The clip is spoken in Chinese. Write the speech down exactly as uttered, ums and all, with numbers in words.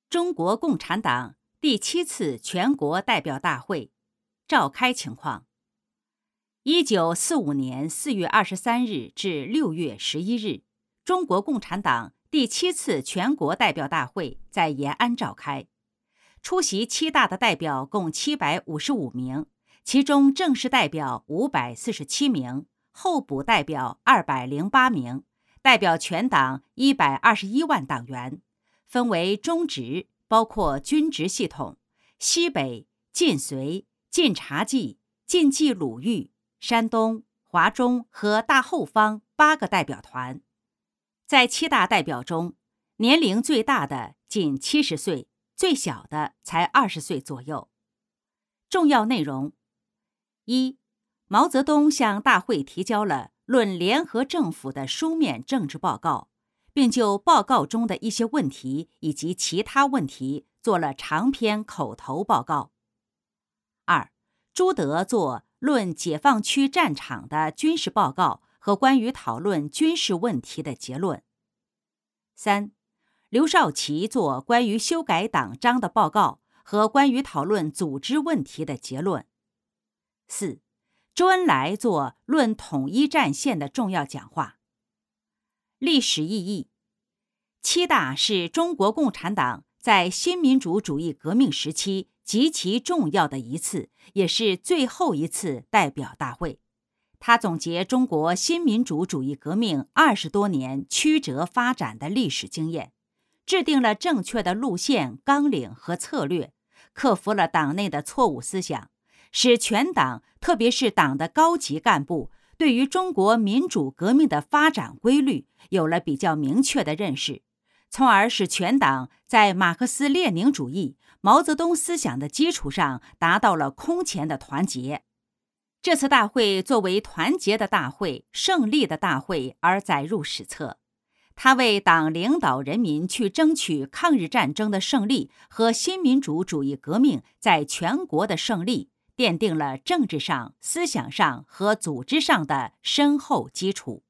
中国共产党第七次全国代表大会召开情况。一九四五年四月二十三日至六月十一日，中国共产党第七次全国代表大会在延安召开。出席七大的代表共七百五十五名，其中正式代表五百四十七名，候补代表二百零八名，代表全党一百二十一万党员，分为中直，包括军职系统、西北、晋绥、晋察冀、晋冀鲁豫、山东、华中和大后方八个代表团。在七大代表中，年龄最大的仅七十岁，最小的才二十岁左右。重要内容：一、毛泽东向大会提交了论联合政府的书面政治报告，并就报告中的一些问题以及其他问题做了长篇口头报告。二、朱德作论解放区战场的军事报告和关于讨论军事问题的结论。三、刘少奇作关于修改党章的报告和关于讨论组织问题的结论。四、周恩来作论统一战线的重要讲话。历史意义：七大是中国共产党在新民主主义革命时期极其重要的一次，也是最后一次代表大会。它总结中国新民主主义革命二十多年曲折发展的历史经验，制定了正确的路线、纲领和策略，克服了党内的错误思想，使全党，特别是党的高级干部，对于中国民主革命的发展规律有了比较明确的认识，从而使全党在马克思列宁主义、毛泽东思想的基础上达到了空前的团结。这次大会作为团结的大会、胜利的大会而载入史册，它为党领导人民去争取抗日战争的胜利和新民主主义革命在全国的胜利奠定了政治上、思想上和组织上的深厚基础。